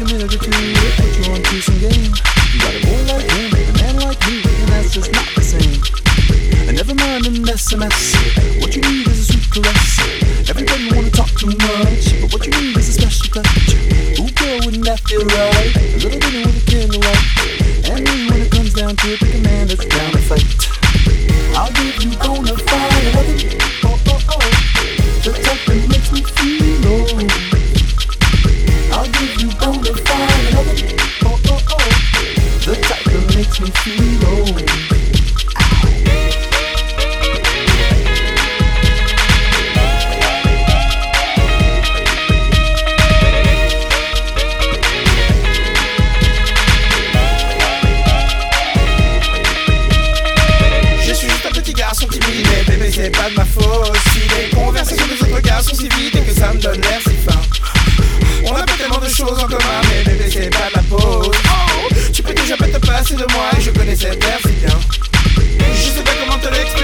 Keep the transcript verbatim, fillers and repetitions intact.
a minute or two to put you on to some game. You got a boy like him, a man like me, and that's just not the same. And never mind an S M S, what you need is a sweet caress. Everybody wanna talk too much, but what you need is a special touch. Ooh girl, wouldn't that feel right? A little dinner with a candlelight. And really when it comes down to it, pick a man that's down to fight. I'll give you bona fide loving, oh oh oh, the type that makes me feel low. I'll give you bona fide loving, oh oh oh, the type that makes me feel low. Bébé c'est pas de ma faute si les conversations des autres gars sont si vides et que ça me donne l'air si fin. On a pas tellement de choses en commun mais bébé c'est pas de la pause. Oh, tu peux déjà pas te passer de moi et je connais cette air si bien. Je sais pas comment te l'expliquer.